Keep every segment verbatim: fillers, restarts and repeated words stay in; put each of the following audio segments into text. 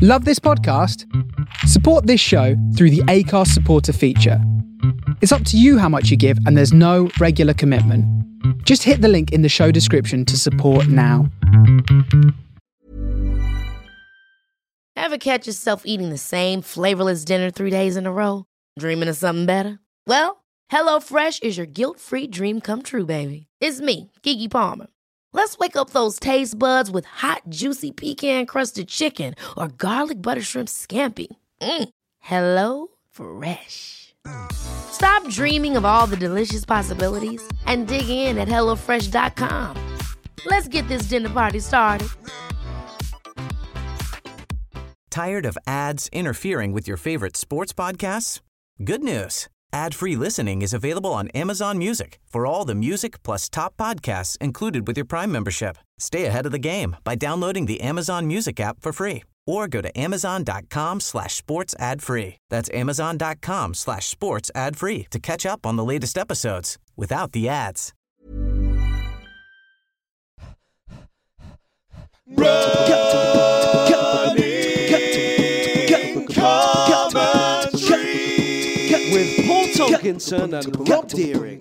Love this podcast? Support this show through the Acast supporter feature. It's up to you how much you give, and there's no regular commitment. Just hit the link in the show description to support now. Ever catch yourself eating the same flavorless dinner three days in a row? Dreaming of something better? Well, HelloFresh is your guilt-free dream come true, baby. It's me, Keke Palmer. Let's wake up those taste buds with hot, juicy pecan-crusted chicken or garlic butter shrimp scampi. Mm. Hello Fresh. Stop dreaming of all the delicious possibilities and dig in at hello fresh dot com. Let's get this dinner party started. Tired of ads interfering with your favorite sports podcasts? Good news. Ad-free listening is available on Amazon Music for all the music plus top podcasts included with your Prime membership. Stay ahead of the game by downloading the Amazon Music app for free or go to amazon.com slash sports ad free. That's amazon.com slash sports ad free to catch up on the latest episodes without the ads. With Paul Tomkinson and Rob Deering.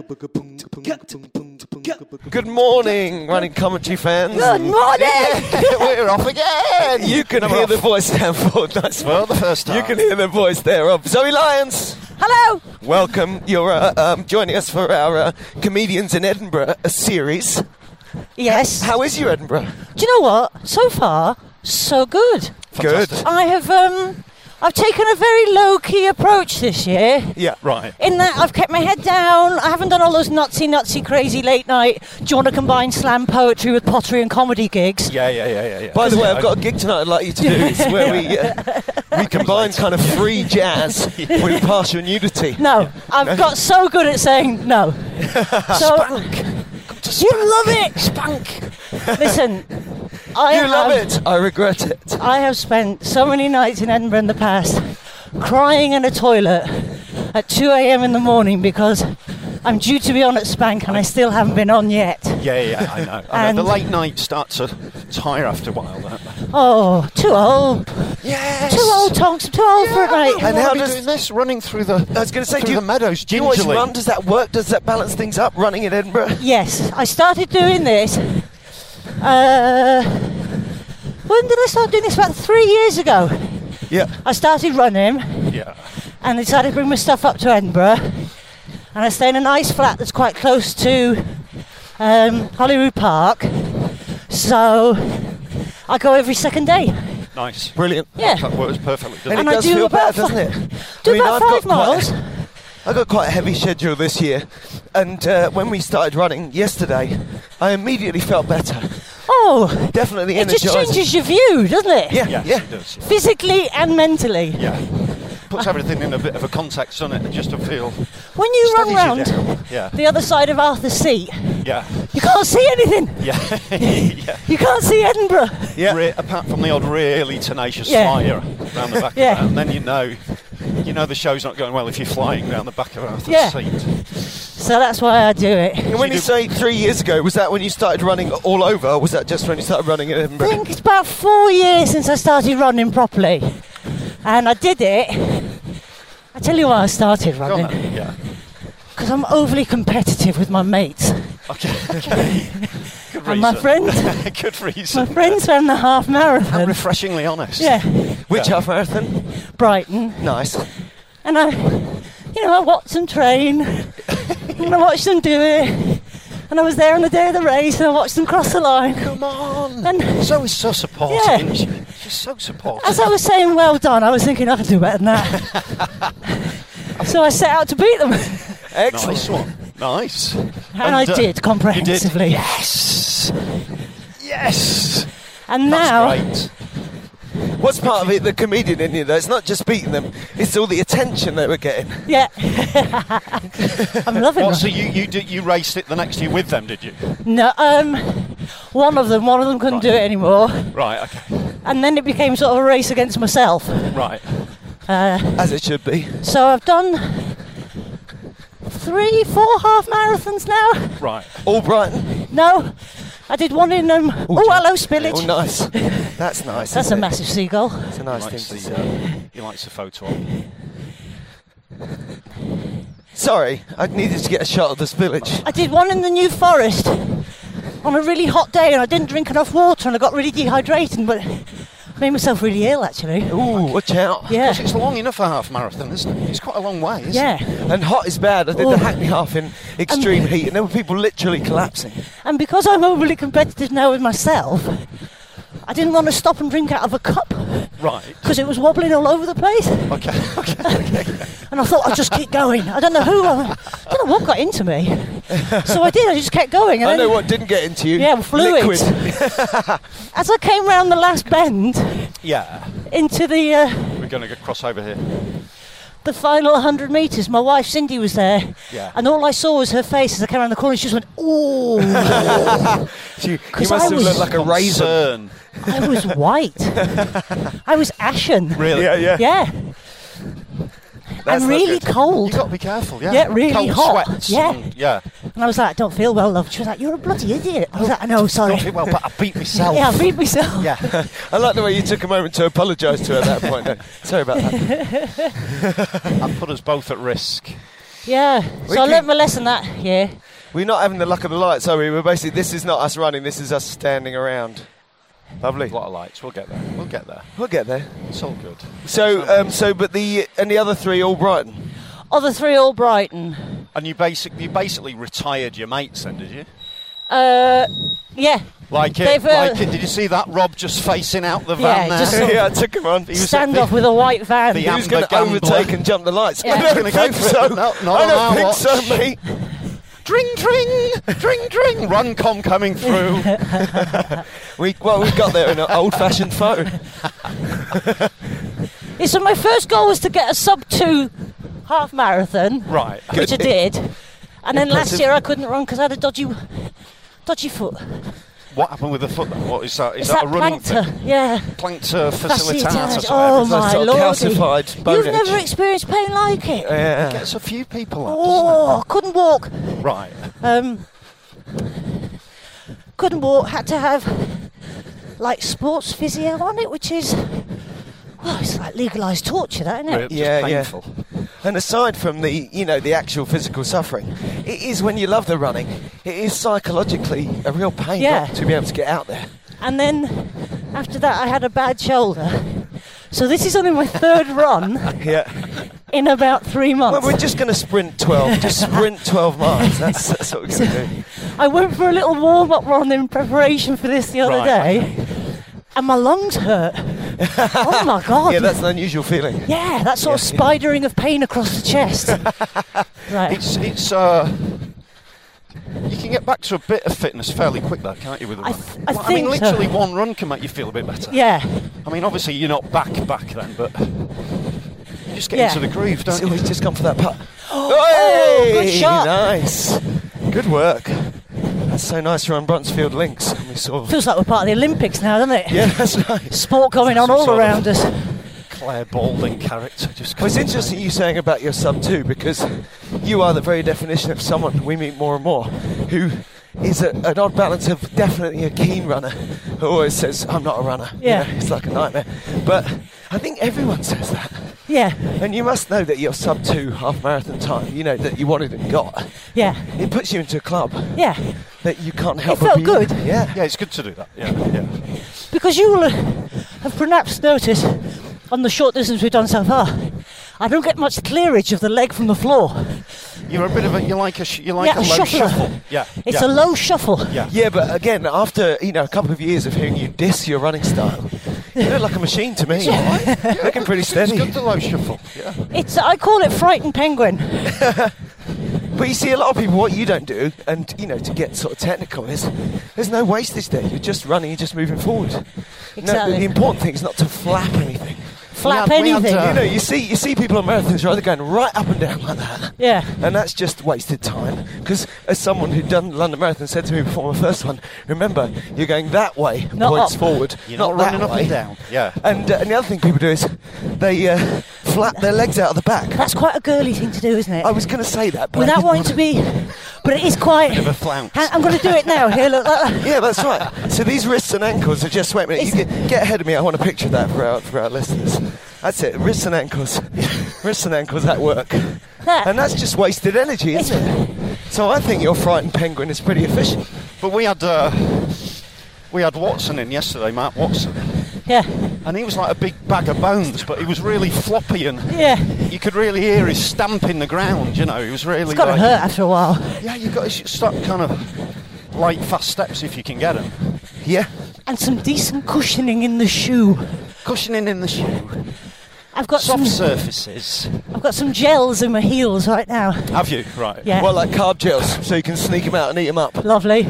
Good morning, running commentary fans. Good morning! We're off again! You can I'm hear off. the voice down for nice Well, the first time. You can hear the voice there of Zoe Lyons. Hello! Welcome. You're uh, um, joining us for our uh, Comedians in Edinburgh uh, series. Yes. How is your Edinburgh? Do you know what? So far, so good. Good. I have, um... I've taken a very low-key approach this year. Yeah, right. In that I've kept my head down. I haven't done all those nutsy, nutsy, crazy late night. Do you want to combine slam poetry with pottery and comedy gigs? Yeah, yeah, yeah, yeah. yeah. By the way, I've got a gig tonight I'd like you to do. It's where we uh, we combine kind of free jazz with partial nudity. No, I've No? got so good at saying no. So Spunk. you love it, Spunk. Listen, I You have, love it. I regret it. I have spent so many nights in Edinburgh in the past crying in a toilet at two a.m. in the morning because I'm due to be on at Spank and I still haven't been on yet. Yeah, yeah, I know. I know. The late night starts to tire after a while, don't they? Oh, too old. Yes. Too old, Tonks. Too old for a night. And how how does- doing this? Running through the I was going to say, through do you, the meadows do you always gingerly. run? Does that work? Does that balance things up, running in Edinburgh? Yes, I started doing this. Uh, when did I start doing this? About three years ago. Yeah. I started running Yeah. and decided to bring my stuff up to Edinburgh. And I stay in a nice flat that's quite close to um, Holyrood Park. So I go every second day. Nice. Brilliant. Yeah. That works perfectly, doesn't And, And it I does do feel about better, fi- doesn't it? Do I mean, about I've five got miles. Quite, I got quite a heavy schedule this year, and uh, when we started running yesterday, I immediately felt better. Oh, Definitely it just energizing. changes your view, doesn't it? Yeah, Yes, yeah. it does. Physically and mentally. Yeah. Puts everything in a bit of a context, doesn't it? Just to feel. When you run steadies round you down. Yeah. the other side of Arthur's Seat, Yeah. you can't see anything. Yeah. yeah. You can't see Edinburgh. Yeah. Re- apart from the odd really tenacious Yeah. flyer around the back Yeah. of that, and then you know, you know the show's not going well if you're flying down the back of Arthur's Yeah. seat. So that's why I do it. And when you say three years ago, was that when you started running all over, or was that just when you started running in I Edinburgh? think it's about four years since I started running properly. And I did it. I tell you why I started Go on running. then. Yeah. Because I'm overly competitive with my mates. Okay. Good reason. And my friend, Good reason. my friends ran the half How marathon. refreshingly honest. Yeah, Which Yeah. half marathon? Brighton. Nice. And I, you know, I watched them train. And I watched them do it. And I was there on the day of the race and I watched them cross the line. Come on. And Zoe's so supportive, Yeah. isn't she? She's so supportive. as I was saying, well done, I was thinking I could do better than that. So I set out to beat them. Excellent. Nice one. Nice. And, And, I uh, did comprehensively. Yes. Yes. And That's now, great. What's part of it, the comedian in you, though? It's not just beating them, it's all the attention they were getting. yeah, I'm loving What, it. so you you, did, you raced it the next year with them, did you? No, um, one of them, one of them couldn't Right. do it anymore, Right, okay. and then it became sort of a race against myself. Right. Uh, As it should be. so I've done three, four half marathons now. Right. All Brighton. No, I did one in. Um, Ooh, oh, hello, spillage. Oh, nice. That's nice. That's a isn't it? massive seagull. It's a nice He thing likes to the, see. uh, he likes the photo op. Sorry, I needed to get a shot of the spillage. I did one in the New Forest on a really hot day, and I didn't drink enough water, and I got really dehydrated, but made myself really ill, actually. Ooh, watch out. Yeah. Because it's long enough for a half marathon, isn't it? It's quite a long way, isn't Yeah. it? And hot is bad. I did Oh. the Hackney Half in extreme heat, and there were people literally collapsing. And because I'm overly competitive now with myself, I didn't want to stop and drink out of a cup Right. because it was wobbling all over the place. Okay, okay, okay. And I thought I'd just keep going. I don't know who, I don't know what got into me. So I did, I just kept going. And I then, know what didn't get into you. Yeah, fluid. Liquid. as I came round the last bend Yeah. into the uh, We're going to cross over here. the final one hundred metres, my wife Cindy was there. Yeah. And all I saw was her face as I came around the corner. She just went, ooh. you, you 'Cause must I have was- looked like a raisin. Concern. I was white. I was ashen. Really? Yeah, yeah. Yeah. That's and not really good. cold. You've got to be careful, yeah. Yeah, really Cold hot. sweats Yeah. and- yeah. And I was like, I don't feel well, love. She was like, you're a bloody idiot. I was like, I know, sorry. Don't feel well, but I beat myself. Yeah, I beat myself. Yeah. I like the way you took a moment to apologise to her at that point. No, sorry about that. I put us both at risk. Yeah. We So I can- learnt my lesson that year. We're not having the luck of the lights, are we? We're basically, this is not us running, this is us standing around. Lovely. A lot of lights. We'll get there. We'll get there. We'll get there. It's all good. So, um, so, but the and the other three all Brighton. Other three all Brighton. And you basically you basically retired your mates then, did you? Uh, yeah. Like it, They've, uh, like it. Did you see that Rob just facing out the Yeah, van there? just sort of Yeah, I took him on. He was Stand the- off with a white van. the Who's going to Amber overtake Gambler. and jump the lights? Yeah. I Who's don't gonna think go for so. it? No, not I on don't our think watch. so, mate. Dring, dring, dring, dring. Runcom coming through. We well, we got there in an old-fashioned phone. Yeah, so my first goal was to get a sub two half marathon, Right. which I Good. did. And then last Impressive. year I couldn't run because I had a dodgy, dodgy foot. What happened with the foot then? What is that? Is Is that, that a running plankter? thing? Yeah. Plankter That's it, facilitator. oh It's my like sort of lordy. calcified bone You've edge. never experienced pain like it? Yeah. Gets a few people up, Oh, couldn't walk. doesn't it? Right. Um, couldn't walk. Had to have like sports physio on it, which is, well, it's like legalised torture, that isn't it? It's Yeah, yeah. painful. And aside from the, you know, the actual physical suffering, it is when you love the running, it is psychologically a real pain Yeah. not to be able to get out there. And then after that, I had a bad shoulder. So this is only my third run Yeah. in about three months. Well, we're just going to sprint twelve. Just sprint twelve miles. That's, that's what we're going to do. I went for a little warm-up run in preparation for this the other Right. day, and my lungs hurt. Oh my god! Yeah, that's an unusual feeling. Yeah, that sort of Yeah, yeah. spidering of pain across the chest. Right. It's it's uh. You can get back to a bit of fitness fairly quick, though, can't you? With a I run. th- I Well, think mean, so. literally one run can make you feel a bit better. Yeah. I mean, obviously you're not back back then, but you just get Yeah. into the groove, don't So you? he's just gone for that putt. Oh, good shot. Nice. Good work. That's so nice to run Brunsfield Links. And we sort of, Feels like we're part of the Olympics now, doesn't it? yeah, that's right. Sport going on Some all sort of- around us. Claire Balding character just. Well, it's comes interesting in. you saying about your sub two, because you are the very definition of someone we meet more and more who is a, an odd balance of definitely a keen runner who always says, I'm not a runner. You Yeah. know, it's like a nightmare. But I think everyone says that. Yeah. And you must know that your sub two half marathon time, you know, that you wanted and got, Yeah. it puts you into a club Yeah. that you can't help It but felt be good. in. Yeah. Yeah, it's good to do that. Yeah, yeah. Because you will have perhaps noticed on the short distance we've done so far, I don't get much clearage of the leg from the floor. You're a bit of a. You like a. Sh- you like Yeah, a a low shuffler. shuffle. Yeah. It's yeah. a low shuffle. Yeah. Yeah, but again, after you know a couple of years of hearing you diss your running style, you look like a machine to me. Looking pretty It's steady. good, the low shuffle. Yeah. It's I call it frightened penguin. But you see, a lot of people, what you don't do, and you know, to get sort of technical, is there's no wastage there. You're just running, you're just moving forward. No, Exactly. the important thing is not to flap anything. Flap We had- we had, anything. uh, You know, you see, you see people on marathons rather going right up and down like that. Yeah. And that's just wasted time. Because as someone who'd done the London Marathon said to me before my first one, remember, you're going that way, Not points up. forward, You're not, not running that up way. and down. Yeah. And, uh, and the other thing people do is they uh, flap their legs out of the back. That's quite a girly thing to do, isn't it? I was going to say that, but I Without didn't wanting want to be but it is quite. Bit of a flounce. Ha- I'm going to do it now. Here, look. look. Yeah, that's right. So these wrists and ankles are just, wait a minute, you It's- get, get ahead of me. I want a picture of that for our, for our listeners. That's it, wrists and ankles. Wrists and ankles at work. That- And that's just wasted energy, isn't it? So I think your frightened penguin is pretty efficient. But we had uh, we had Watson in yesterday, Mark Watson, Yeah, and he was like a big bag of bones, but he was really floppy and yeah. you could really hear his stamping the ground. You know, he was really. It's got to like, hurt after a while. Yeah, you got to start kind of light, fast steps if you can get them. Yeah. And some decent cushioning in the shoe. Cushioning in the shoe, I've got soft some. surfaces. I've got some gels in my heels right now. Have you? Right. Yeah. Well, like carb gels, so you can sneak them out and eat them up. Lovely.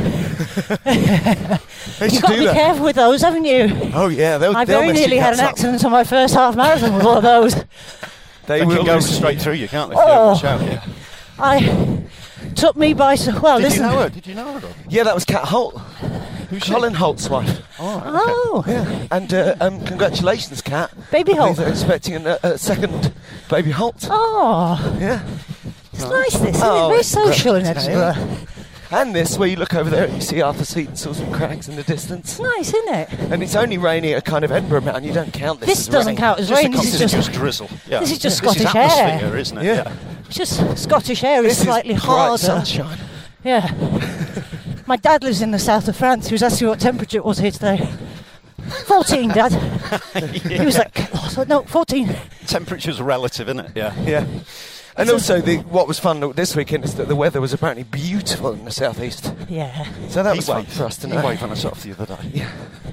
They You've should got to do be that. careful with those, haven't you? Oh yeah, they'll, I they'll very mess nearly your had an guts up. accident on my first half marathon with one of those. They, They will can go mess- straight through you, can't they? Oh. Watch out, yeah. I took me by so well. Did listen. you know her? Did you know her? Yeah, that was Kat Holt. Who's she? Colin Holt's wife. Oh, Yeah, and uh, um, congratulations, Kat. Baby I Holt. believe They're expecting an, uh, a second baby Holt. oh, Yeah. it's nice. This isn't Oh, it? Very it's social in great. Edinburgh. And this, where you look over there and you see Arthur Seat and Salisbury Crags in the distance. Nice, isn't it? And it's only raining at kind of Edinburgh Mountain. You don't count this This as doesn't rain. count as Just rain. a- This is this is just, just drizzle. Yeah. this is just This is Scottish air. atmosphere, isn't it? Yeah. it's just Scottish air is This slightly is bright harder. sunshine. Yeah. My dad lives in the south of France. He was asking what temperature it was here today. fourteen, Dad. He was like, oh, so- no, fourteen. Temperature's relative, isn't it? Yeah. Yeah. And also, the, what was fun this weekend is that the weather was apparently beautiful in the southeast. Yeah. So that Heat was fun wave. for us to Heat know. wave on us off the other day. Yeah.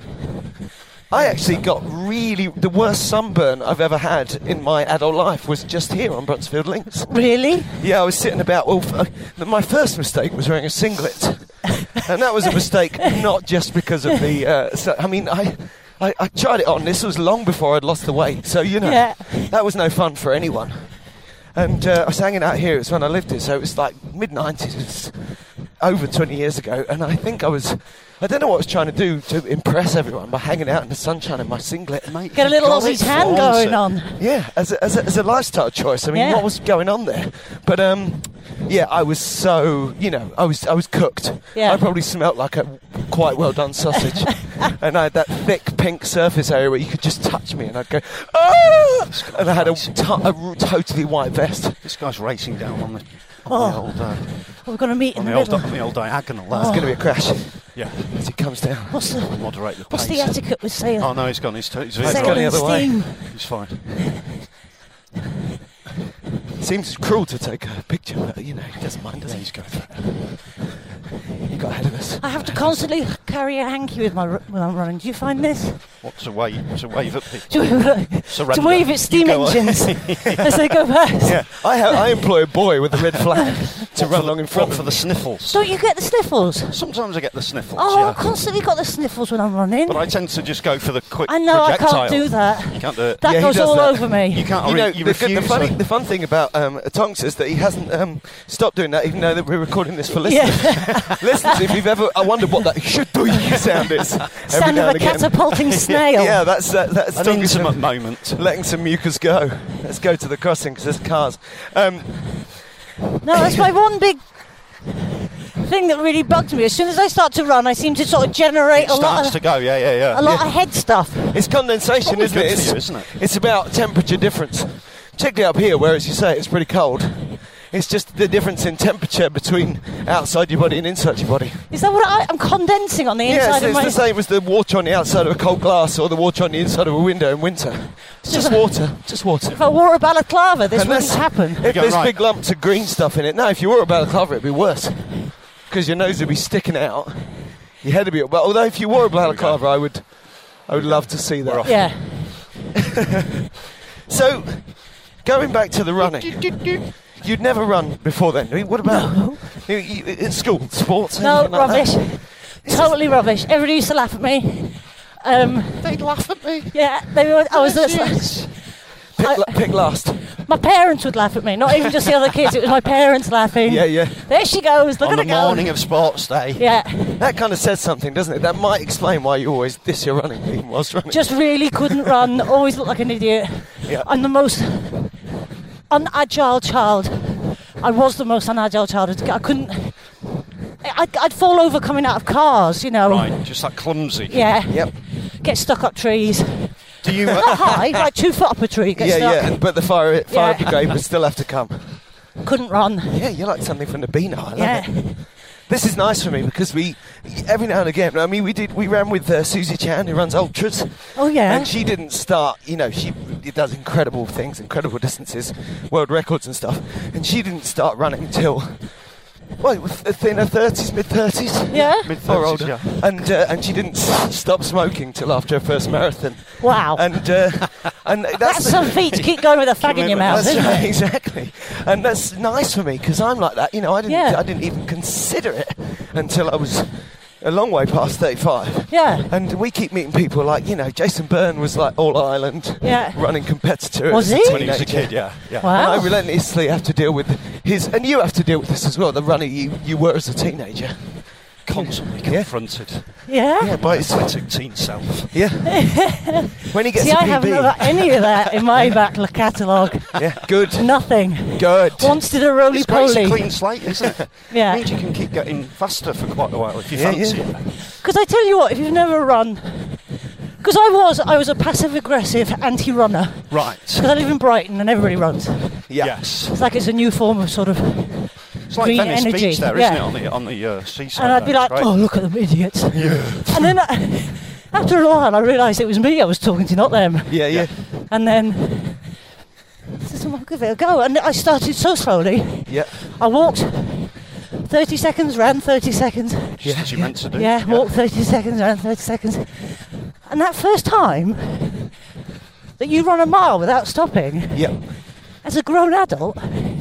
I actually got really the worst sunburn I've ever had in my adult life was just here on Brunsfield Links. Really? Yeah, I was sitting about. Well, f- uh, my first mistake was wearing a singlet, and that was a mistake not just because of the. Uh, so, I mean, I, I I tried it on. This was long before I'd lost the weight, so you know Yeah. that was no fun for anyone. And uh, I was hanging out here. It was when I lived here, so it was like mid nineties. It's over twenty years ago, and I think I was. I don't know what I was trying to do to impress everyone by hanging out in the sunshine in my singlet. Mate, Get a little God, Aussie it's tan awesome. going on. Yeah, as a, as a, as a lifestyle choice. I mean, Yeah. what was going on there? But um, yeah, I was so you know, I was I was cooked. Yeah. I probably smelt like a quite well done sausage, and I had that thick pink surface area where you could just touch me, and I'd go, ah! And I had a, t- a r- totally white vest. This guy's racing down on the, on Oh. the old, uh, We're going to meet in on the the old, middle. on the old diagonal. It's There. going to be a crash Yeah. as it comes down. What's the Moderate the What's the pace. etiquette with sail? Oh no, he's gone. He's, t- he's, It's he's, gone the sailing other way. steam? he's fine. Seems cruel to take a picture, but you know, he doesn't mind, does Yeah, he? he's going for it. He got ahead of us. I have to constantly carry a hanky with my r- when I'm running. Do you find this? What to wave? To wave at people. To, Surrender. to wave at steam You go on. engines as they go past. Yeah, I have, I employ a boy with a red flag to What run for along the, in front what of for the sniffles. Don't you get the sniffles? Sometimes I get the sniffles. Oh, yeah. I've constantly got the sniffles when I'm running. But I tend to just go for the quick I know I projectile. can't do that. You can't do it. That Yeah, he goes does all that. over me. You can't. You re- know, you the, good- the refuse. funny, to- the fun thing about um, Tonks is that he hasn't um, stopped doing that, even though that we're recording this for listeners. Yeah. Listeners, if you've ever, I wonder what that should do sound is. every Sound now of and a again. catapulting snail. Yeah, that's uh, that's An talking intimate some- moment. letting some mucus go. Let's go to the crossing because there's cars. Um, No, that's my one big thing that really bugs me. As soon as I start to run, I seem to sort of generate It a lot starts of to go. Yeah, yeah, yeah. a lot yeah. of head stuff. it's condensation, Probably isn't it? good for It's, you, isn't it? it's about temperature difference. Particularly up here, where, as you say, it's pretty cold. It's just the difference in temperature between outside your body and inside your body. Is that what I, I'm condensing on the Yeah, inside it's, of it's my? the same as the water on the outside of a cold glass or the water on the inside of a window in winter. It's just water, just water. If I wore a balaclava, this And wouldn't that's- happen. If You're there's right. big lumps of green stuff in it, no, if you wore a balaclava, it'd be worse because your nose would be sticking out, your head would be. But although if you wore a balaclava, I would, I would love to see We're that. off. Yeah. So, going back to the running, you'd never run before then. I mean, what about you, you, in school, sports? No, anything like rubbish. that? Totally rubbish. Everybody used to laugh at me. Um, They'd laugh at me. yeah, they were. I was. Yes. Pick, I- la- pick last. My parents would laugh at me, not even just the other kids. It was my parents laughing. Yeah, yeah. There she goes. Look On at the her go. morning of sports day. Yeah, That kind of says something, doesn't it? That might explain why you always diss your running even whilst running. just really couldn't run. Always looked like an idiot. Yeah. I'm the most unagile child. I was the most unagile child. I couldn't I'd, I'd fall over coming out of cars, you know. Right, just like clumsy. Yeah. Yep. Get stuck up trees. Do you? Not Uh, high, like two foot up a tree. Get Yeah, stuck. yeah. But the fire fire Yeah. brigade would still have to come. Couldn't run. Yeah, you're like something from the Beano. I love Yeah. it. This is nice for me because we, every now and again, I mean, we did, we ran with uh, Susie Chan, who runs Ultras. Oh, yeah. And she didn't start, you know, she does incredible things, incredible distances, world records and stuff. And she didn't start running until, well, in her thirties, mid thirties. Yeah. Or older. yeah. And uh, and she didn't s- stop smoking till after her first marathon. Wow. And uh, and that's, That's the- some feat to keep going with a fag in your mouth, That's isn't right, it? exactly. And that's nice for me because I'm like that. You know, I didn't Yeah. I didn't even consider it until I was a long way past thirty-five. Yeah. And we keep meeting people like, you know, Jason Byrne was like All Ireland Yeah. running competitor. Was as he? a when he was a teenager. kid, yeah. yeah. Wow. And I relentlessly have to deal with his, and you have to deal with this as well, the runner you, you were as a teenager. Constantly Yeah. confronted. Yeah. Yeah, by his, Athletic teen self. yeah. When he gets See, a I P B. haven't got any of that in my back catalogue. Yeah, good. Nothing. Good. Once did a roly It's great, it's a poly. clean slate, isn't it? Yeah. Means you can keep getting faster for quite a while if you Yeah, fancy yeah. it. Because I tell you what, if you've never run, because I was, I was a passive aggressive anti-runner. Right. Because I live in Brighton and everybody runs. Yeah. Yes. It's like it's a new form of sort of, It's like green Venice energy, Beach there, yeah. isn't it, on the on the uh, seaside? and I'd be there, like, it's great. oh, look at them idiots. Yeah. And then I, after a while, I realised it was me I was talking to, not them. Yeah, yeah. And then, I said, "Well, I'll give it a go." And I started so slowly. Yeah. I walked thirty seconds, ran thirty seconds. Just as you meant to do. Yeah, walked thirty seconds, ran thirty seconds. And that first time that you run a mile without stopping, Yeah. as a grown adult,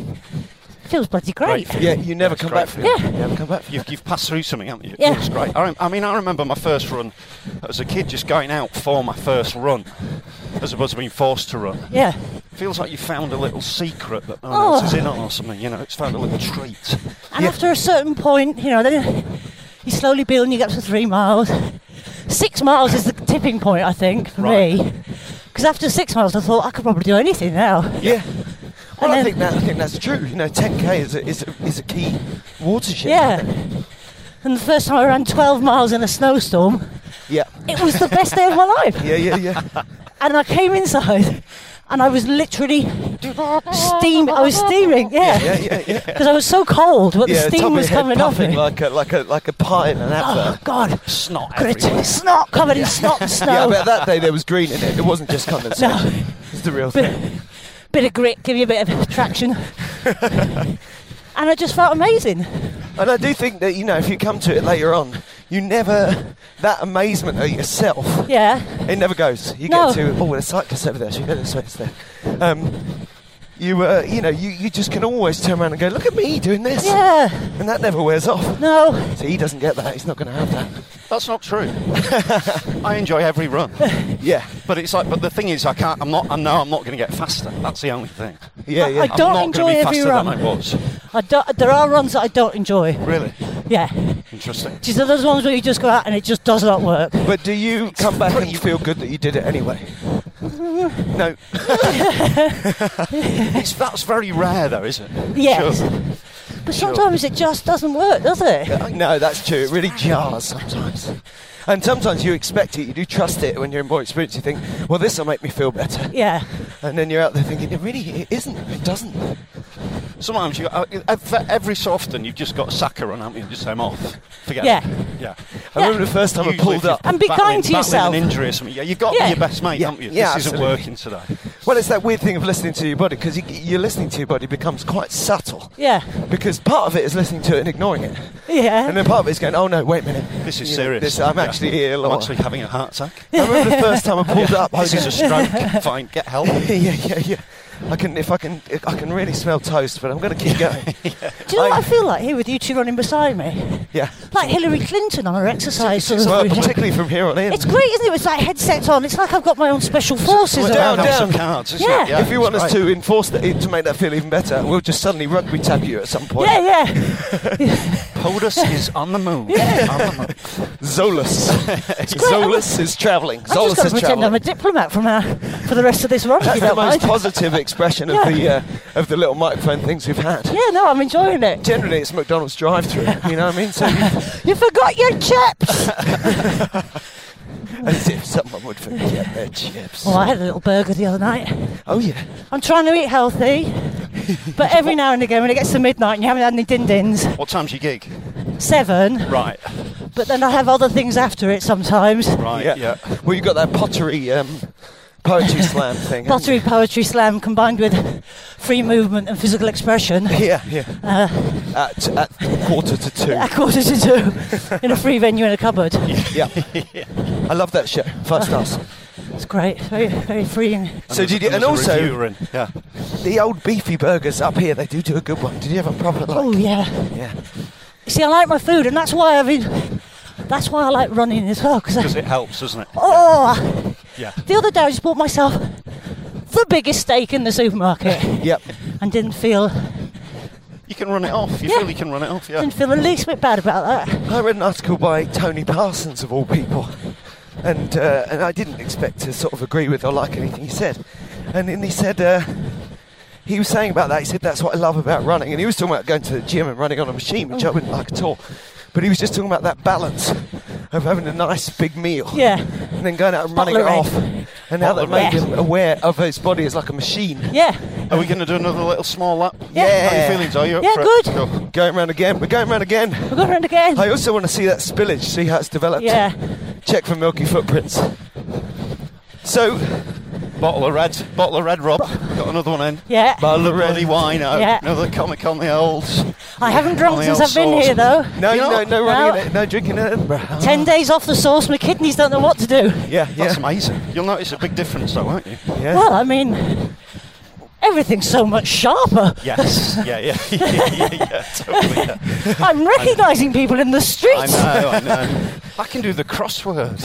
feels bloody great. Great. Yeah, you never That's come great back for from you. it. Yeah. You never come back from You've, you've passed through something, haven't you? Yeah. It's great. I, rem- I mean, I remember my first run as a kid, just going out for my first run, as opposed to being forced to run. Yeah. Feels like you found a little secret that no one Oh. else is in on or something, you know, it's found a little treat. And Yeah. after a certain point, you know, then you slowly build and you get up to three miles. Six miles is the tipping point, I think, for Right. me. Because after six miles, I thought I could probably do anything now. Yeah. Well, And I then- think that I think that's true. You know, ten K is a, is a, is a key watershed. Yeah. And the first time I ran twelve miles in a snowstorm, Yeah. it was the best day of my life. Yeah, yeah, yeah. And I came inside and I was literally steam. I was steaming, yeah. Yeah, yeah, yeah. Because I was so cold, but yeah, the top steam of was your head coming off puffing me. like a like a like a pie in an Oh, advert. God. Snot Grit. everywhere. Snot covered in snot and snow. Yeah, but that day there was green in it. It wasn't just condensation. No. It's the real Bit, thing. bit of grit, give you a bit of traction. And I just felt amazing. And I do think that, you know, if you come to it later on, you never, that amazement at yourself, Yeah. it never goes. You No. get to, oh, there's a cyclist over there, so you go this way instead. Um, you, uh, you know, you, you just can always turn around and go, look at me doing this. Yeah. And that never wears off. No. So he doesn't get that, he's not going to have that. That's not true. I enjoy every run. Yeah, But it's like, but the thing is, I can't, I'm not, I know I'm not going to get faster. That's the only thing. yeah, I- yeah. I I'm don't not enjoy going to be every faster run. than I was. I don't, there are runs that I don't enjoy. Really? Yeah. Interesting. Just those ones where you just go out and it just does not work. But do you come back and you feel good that you did it anyway? No. It's, that's very rare though, isn't it? Yes. Sure. But sometimes it just doesn't work, does it? No, that's true. It really jars sometimes. And sometimes you expect it, you do trust it when you're in more experience. You think, well, this will make me feel better. Yeah. And then you're out there thinking, it really it isn't. It doesn't. Sometimes you, uh, every, every so often you've just got to sack a run, haven't you? And just say I'm off. Forget Yeah. it. Yeah. I remember the first time I Usually pulled if up. you're And be battling- kind to battling yourself. An injury or something. Yeah, you've got to Yeah. be your best mate, Yeah. haven't you? Yeah, this absolutely. isn't working today. Well, it's that weird thing of listening to your body, because you, you're listening to your body becomes quite subtle. Yeah. Because part of it is listening to it and ignoring it. Yeah. And then part of it is going, oh no, wait a minute. This is You know, serious. this- I'm Yeah. actually ill. I'm or- actually having a heart attack. I remember the first time I pulled up. I was This is a going, stroke. Fine, get help. yeah, yeah, yeah. I can, if I can, if I can really smell toast, but I'm going to keep going. Do you know what I feel like here with you two running beside me? Yeah. Like Hillary Clinton on her exercise sort of Well, routine. particularly from here on in. It's great, isn't it? It's like headsets on. It's like I've got my own special forces Well, around. down, House down. of cards, isn't Yeah. it? Yeah. if you want it's us great. to enforce that, to make that feel even better, we'll just suddenly rugby tag you at some point. Yeah, yeah. POTUS is on the move. On the move. Zolus. Zolus is travelling. I've just Zolus got to is pretend I'm travelling. a diplomat from uh, for the rest of this run. if That's you the don't most mind. positive expression of Yeah. the uh, of the little microphone things we've had. Yeah, no, I'm enjoying it. Generally, it's McDonald's drive-through. You know what I mean? So You forgot your chips! as if someone would forget their chips. Well, I had a little burger the other night. Oh yeah. I'm trying to eat healthy, but every now and again when it gets to midnight and you haven't had any din-dins, What time's your gig? seven, Right. but then I have other things after it sometimes. Right. Yeah. Yeah. Well, you got that pottery um, poetry slam thing. haven't Pottery Poetry Slam combined with free movement and physical expression. you? Yeah, yeah. Uh, At, at quarter to two. at quarter to two in a free venue in a cupboard. Yeah. I love that show. Five stars. It's great, very, very freeing. So did you? there's And a also reviewer in, yeah. the old beefy burgers up here. They do do a good one. Did you have a proper like? Oh yeah. Yeah. You see, I like my food, and that's why I've been. That's why I like running as well. Because Because it helps, doesn't it? oh, Yeah. the other day I just bought myself the biggest steak in the supermarket, Yep. and didn't feel You can run it off. You Yeah. feel you can run it off, yeah. didn't feel the least bit bad about that. I read an article by Tony Parsons of all people, and uh, and I didn't expect to sort of agree with or like anything he said, and then he said. Uh, He was saying about that, he said that's what I love about running. And he was talking about going to the gym and running on a machine, which I wouldn't like at all. But he was just talking about that balance of having a nice big meal. Yeah. And then going out and running Bottle it of off. red. And how that Bottle made of red. him aware of his body as like a machine. Yeah. Are we going to do another little small lap? Yeah. Yeah. How are you feeling? Are you up Yeah, for good. it? Go. Going round again. We're going round again. We're going round again. I also want to see that spillage, see how it's developed. Yeah. Check for milky footprints. So, Bottle of red. Bottle of red, Rob. Got another one in. Yeah. bottle of Bloody red. wine out. Yeah. Another comic on the old. I haven't drunk on the since old I've been sauce. here though. No, You no, know- no running No. in it, no drinking in Edinburgh. Ten days off the sauce, my kidneys don't know what to do. Yeah, yeah. That's amazing. You'll notice a big difference, though, won't you? yeah. Well, I mean, everything's so much sharper. Yes. yeah, yeah, yeah, yeah, yeah, totally. Yeah. I'm recognising people in the I streets. know, I know. I can do the crossword.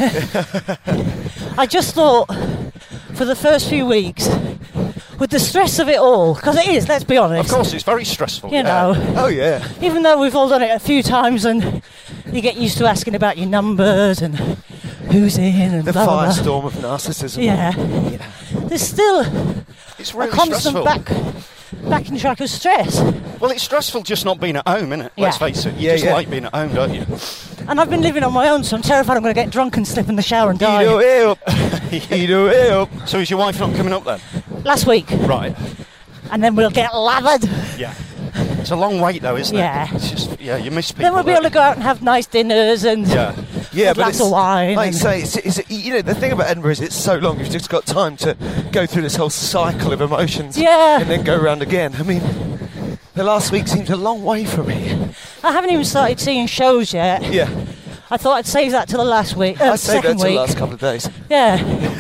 I just thought, for the first few weeks, with the stress of it all, because it is, let's be honest. Of course, it's very stressful. You yeah. know, Oh, yeah. even though we've all done it a few times and you get used to asking about your numbers and who's in and The blah, blah, blah. firestorm of narcissism. Yeah. There's still It's a really constant stressful. back, backing track of stress. Well, it's stressful just not being at home, isn't it? Let's Yeah. face it. You Yeah, just yeah. like being at home, don't you? And I've been living on my own, so I'm terrified I'm going to get drunk and slip in the shower and die. Edo help. Edo help. So is your wife not coming up then? Last week. Right. And then we'll get lathered. Yeah. It's a long wait though, isn't Yeah. it? It's just, yeah, you miss people. Then we'll be able to don't go out and have nice dinners and you? Yeah. Yeah, a but glass it's, of wine. like you and- say, it's, it's, you know, the thing about Edinburgh is it's so long. You've just got time to go through this whole cycle of emotions. Yeah. And then go around again. I mean, the last week seems a long way from me. I haven't even started seeing shows yet. Yeah. I thought I'd save that till the last week. Uh, I saved that second till the week. last couple of days. Yeah.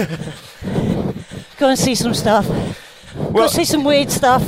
Go and see some stuff. Go Well, and see some weird stuff.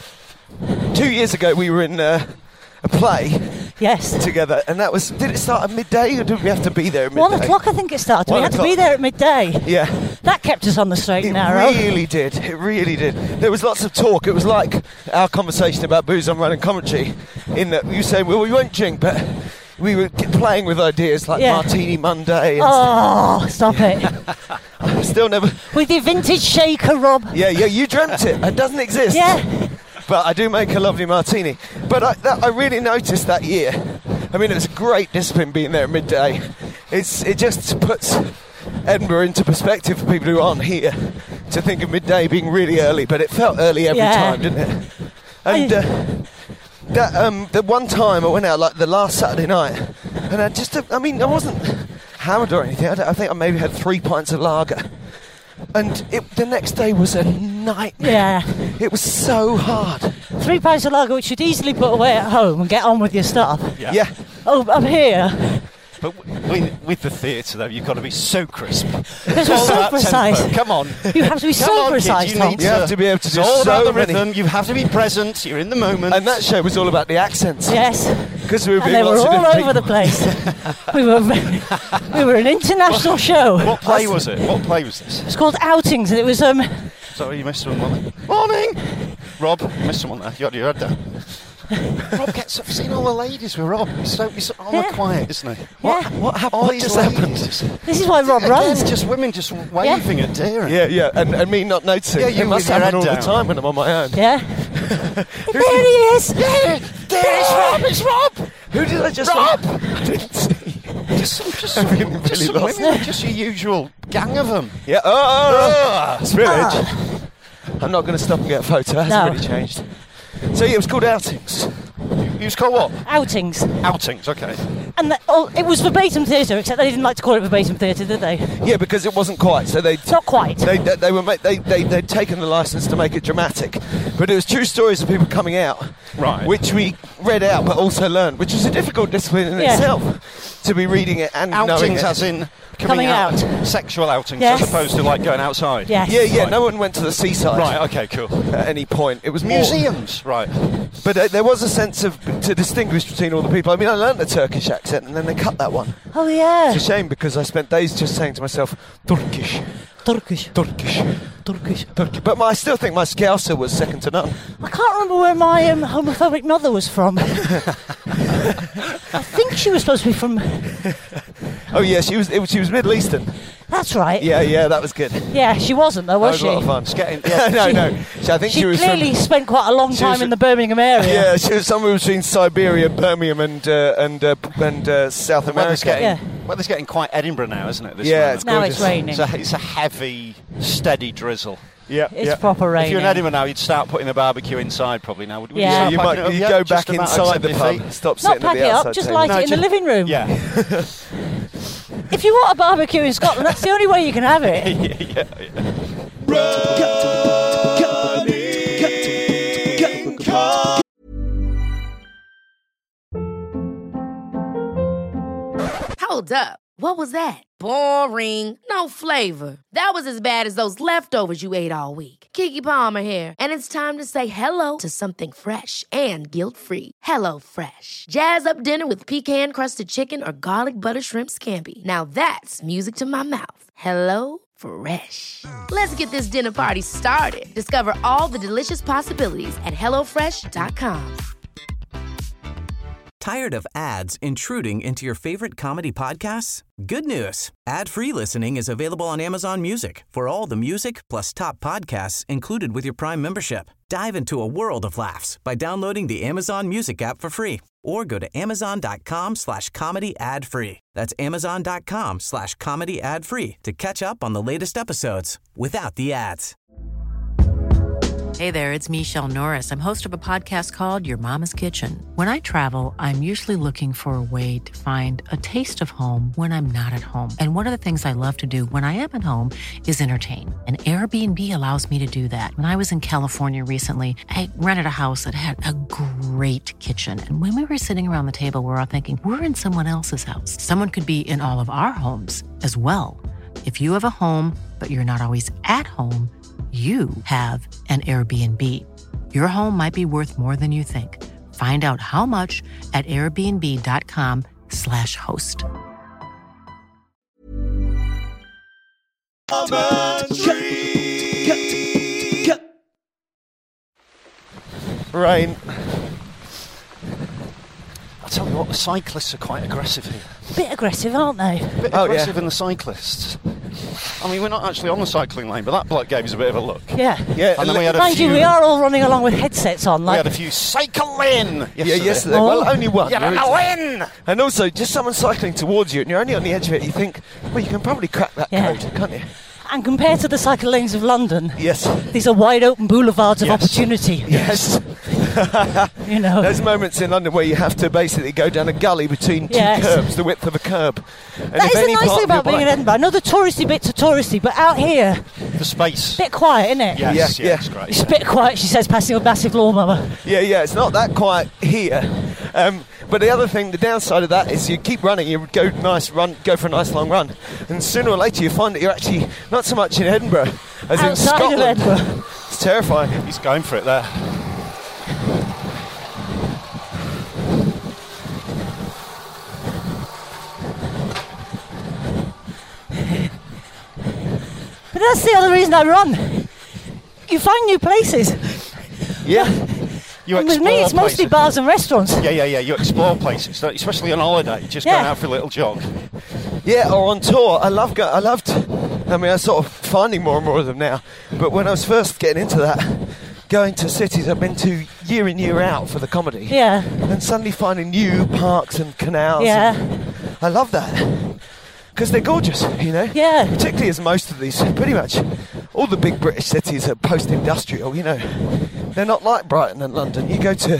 two years ago we were in uh, a play Yes. together, and that was. Did it start at midday, or did we have to be there at midday? One o'clock, I think it started. One we had to o'clock. be there at midday. Yeah. That kept us on the straight It and narrow. really did. It really did. There was lots of talk. It was like our conversation about booze on running commentary, in that you say, well, we won't drink, but we were g- playing with ideas like Yeah. Martini Monday. And Oh, stop it. I still never. With your vintage shaker, Rob. Yeah, yeah. You dreamt it. It doesn't exist. Yeah. But I do make a lovely martini. But I, that, I really noticed that year. I mean, it was a great discipline being there at midday. It's it just puts Edinburgh into perspective for people who aren't here to think of midday being really early. But it felt early every Yeah. time, didn't it? And uh, that um, the one time I went out, like the last Saturday night, and I just, I mean, I wasn't hammered or anything. I, don't- I think I maybe had three pints of lager. And it, the next day was a nightmare. Yeah. It was so hard. Three pints of lager, which you'd easily put away at home and get on with your stuff. Yeah. Yeah. Oh, up here, But w- with, with the theatre, though, you've got to be so crisp. because It's we're all so about precise. tempo. Come on. You have to be Come so on, precise, kids, you Tom. need You have to be able to It's do all so about the many. rhythm. You have to be present. You're in the moment. And that show was all about the accents. Yes. Because we were And being they were lots of all different over the people. place. we were we were an international show. What play was it? What play was this? It's called Outings, and it was um Sorry, you missed someone there. Morning! Rob, you missed someone there. You had your head down. Rob gets up, seen all the ladies with Rob. He's so, he's on Yeah. the quiet, isn't he? What, Yeah. what happened? All What these just ladies. happened? This is why Rob Again, runs. just women just waving at deer. Yeah, yeah, and, and me not noticing. Yeah, you it must with your happen all head the down. time when I'm on my own. Yeah. There he is. There, there it's Rob, it's Rob! Who did I just Rob! I didn't see. Just some, just I some, really, just really some lost women, just your usual gang of them. Yeah, oh, oh, oh. Spillage. Ah. I'm not going to stop and get a photo, it hasn't No. really changed. So yeah, it was called Outings. You was called what? Outings. Outings, okay. And the, oh, it was verbatim theatre, except they didn't like to call it verbatim theatre, did they? Yeah, because it wasn't quite. So they Not quite. They, they, they were ma- they they they'd taken the license to make it dramatic, but it was true stories of people coming out, Right. Which we read out, but also learned, which is a difficult discipline in Yeah. itself, to be reading it and knowing Outings it. as in coming, Coming out. out. Sexual outings Yes. as opposed to like going outside. Yes. Yeah, yeah. Right. No one went to the seaside Right, okay, cool. at any point. It was more- Museums, right. but uh, there was a sense of to distinguish between all the people. I mean, I learnt the Turkish accent, and then they cut that one. Oh, yeah. It's a shame because I spent days just saying to myself, Turkish, Turkish. Turkish, Turkish. Turkish. But my, I still think my Scouser was second to none. I can't remember where my um, homophobic mother was from. I think she was supposed to be from... Oh yeah, she was. It was she was Middle Eastern. That's right. Yeah, yeah, that was good. Yeah, she wasn't, though, That was was she? a lot of fun. It's getting, Yeah, no, She- no. She, I think She she, was clearly from. spent quite a long she time was- in the Birmingham area. Yeah, she was somewhere between Siberia, Birmingham, and uh, and uh, and uh, South weather's America. getting, Yeah. weather's getting quite Edinburgh now, isn't it? This Yeah, moment? it's Now gorgeous. it's raining. It's a, it's a heavy, steady drizzle. Yeah, It's yeah. proper raining. If you're in Edinburgh now, you'd start putting the barbecue inside probably now. Would, would Yeah. you, start You packing might it up you yet? go Just back about inside the seventy pub. feet? Stop Not sitting pack at the it up, outside just table. light No, it in the just- living room. Yeah. If you want a barbecue in Scotland, that's the only way you can have it. yeah, yeah. Hold up. What was that? Boring. No flavor. That was as bad as those leftovers you ate all week. Keke Palmer here, and it's time to say hello to something fresh and guilt-free. Hello Fresh. Jazz up dinner with pecan-crusted chicken or garlic butter shrimp scampi. Now that's music to my mouth. Hello Fresh. Let's get this dinner party started. Discover all the delicious possibilities at hello fresh dot com. Tired of ads intruding into your favorite comedy podcasts? Good news. Ad-free listening is available on Amazon Music for all the music plus top podcasts included with your Prime membership. Dive into a world of laughs by downloading the Amazon Music app for free or go to amazon.com slash comedy ad free. That's amazon.com slash comedy ad free to catch up on the latest episodes without the ads. Hey there, it's Michelle Norris. I'm host of a podcast called Your Mama's Kitchen. When I travel, I'm usually looking for a way to find a taste of home when I'm not at home. And one of the things I love to do when I am at home is entertain. And Airbnb allows me to do that. When I was in California recently, I rented a house that had a great kitchen. And when we were sitting around the table, we were all thinking, we're in someone else's house. Someone could be in all of our homes as well. If you have a home, but you're not always at home, you have an Airbnb. Your home might be worth more than you think. Find out how much at airbnb.com slash host. Rain. I tell you what, the cyclists are quite aggressive here. Bit aggressive, aren't they? A bit Oh, aggressive yeah. in the cyclists. I mean, we're not actually on the cycling lane, but that bloke gave us a bit of a look. Yeah. Yeah, And then we had a Mind few, you, we are all running along with headsets on. we Like, had a few cycling yesterday. Yeah, yesterday. Oh. Well, only one. You're gonna win! And also, just someone cycling towards you, and you're only on the edge of it. You think, well, you can probably crack that Yeah. code, can't you? and compared to the cycle lanes of London, Yes. these are wide open boulevards of Yes. opportunity. Yes. You know. There's moments in London where you have to basically go down a gully between two Yes. curbs, the width of a curb. And That if is the any nice part thing of your about being in bike- Edinburgh. I know the touristy bits are touristy, but out here, The space. bit quiet, isn't it? Yes, Yeah, yeah, yeah. it's great. It's a bit quiet, she says, passing a massive lawnmower. Yeah, yeah, it's not that quiet here. Um, but the other thing, the downside of that is you keep running, you go nice run, go for a nice long run, and sooner or later you find that you're actually not so much in Edinburgh as in Outside of Scotland. Edinburgh. It's terrifying. He's going for it there. But that's the other reason I run. You find new places. Yeah. You And with me, it's mostly places. bars and restaurants. Yeah, yeah, yeah. You explore places, don't you? Especially on holiday, just Yeah. going out for a little jog. Yeah, or on tour. I love go- I loved. I mean, I'm sort of finding more and more of them now. But when I was first getting into that, going to cities I've been to year in year out for the comedy. Yeah. And suddenly finding new parks and canals. Yeah. and I love that because they're gorgeous. You know. Yeah. Particularly as most of these, pretty much all the big British cities are post-industrial. You know, they're not like Brighton and London. You go to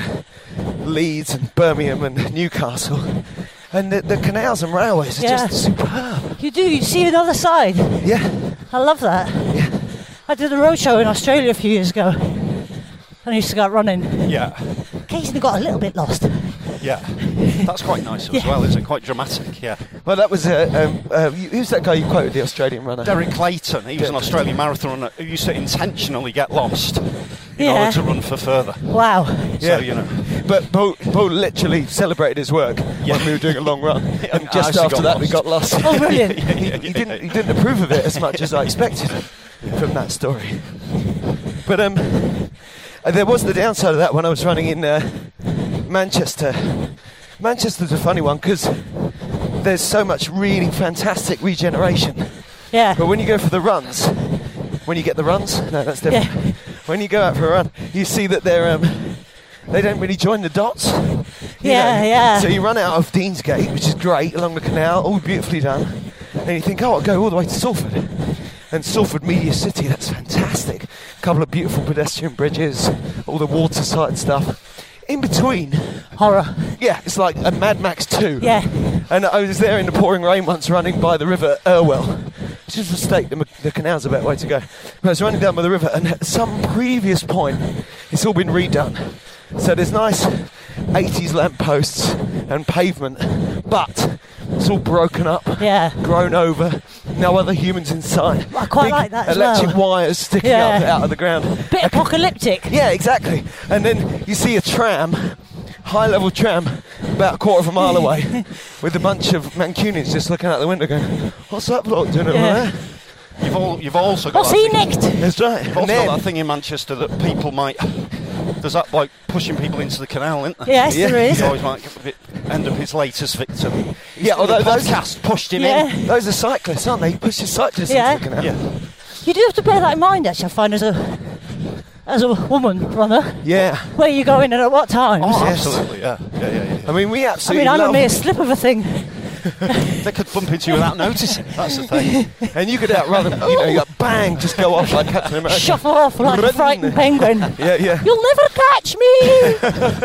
Leeds and Birmingham and Newcastle. And the, the canals and railways are Yeah. just superb. You do, you see another side. Yeah. I love that. Yeah. I did a roadshow in Australia a few years ago. And I used to go out running. Yeah, Occasionally got a little bit lost. yeah. That's quite nice as Yeah. well, isn't it? Quite dramatic, yeah. Well, that was uh, um, uh, who's that guy you quoted, the Australian runner? Derek Clayton, he was an Australian marathon runner who used to intentionally get lost in Yeah. order to run for further. Wow. So, you know. But Paul, Paul literally celebrated his work Yeah. when we were doing a long run, and I just actually after got that we lost. got lost. Oh, brilliant. he, he didn't he didn't approve of it as much as I expected from that story. But um, uh, there was the downside of that when I was running in uh, Manchester. Manchester's a funny one because there's so much really fantastic regeneration. Yeah. But when you go for the runs, when you get the runs, no, that's different. Yeah. When you go out for a run, you see that they're um, they don't really join the dots. You Yeah, know. yeah. So you run out of Deansgate, which is great, along the canal, all beautifully done, and you think, oh, I'll go all the way to Salford. And Salford Media City, that's fantastic. A couple of beautiful pedestrian bridges, all the waterside stuff. In between, Horror. yeah, it's like a Mad Max two. Yeah. And I was there in the pouring rain once running by the river Irwell, which is a mistake, the, the canal's a better way to go. But I was running down by the river, and at some previous point, it's all been redone. So there's nice eighties lampposts and pavement, but it's all broken up, Yeah. grown over, no other humans inside. I quite Big like that as electric well. wires sticking Yeah. up out of the ground. Bit apocalyptic. Yeah, exactly. And then you see a tram, high-level tram, about a quarter of a mile away, with a bunch of Mancunians just looking out the window going, what's that bloke doing over Yeah. there? You've, all, you've also got What's that he thing- nicked? That's right. You've And also then, got that thing in Manchester that people might... There's that bloke pushing people into the canal, isn't there? Yes, Yeah. there is. He always might get- end up his latest victim. yeah, although the those, podcast pushed him Yeah. in. those are cyclists, aren't they? He pushes cyclists Yeah. into the canal. Yeah. You do have to bear that in mind, actually, I find, as a as a woman runner. Yeah. Where you going and at what times. Oh, Yes. absolutely, yeah. Yeah, yeah, yeah. I mean, we I absolutely mean, I'm a love mere slip of a thing. They could bump into you without noticing. That's the thing. And you could outrun them, you know, you got bang, just go off like Captain America. Shuffle off like a Run. frightened penguin. Yeah, yeah. You'll never catch me!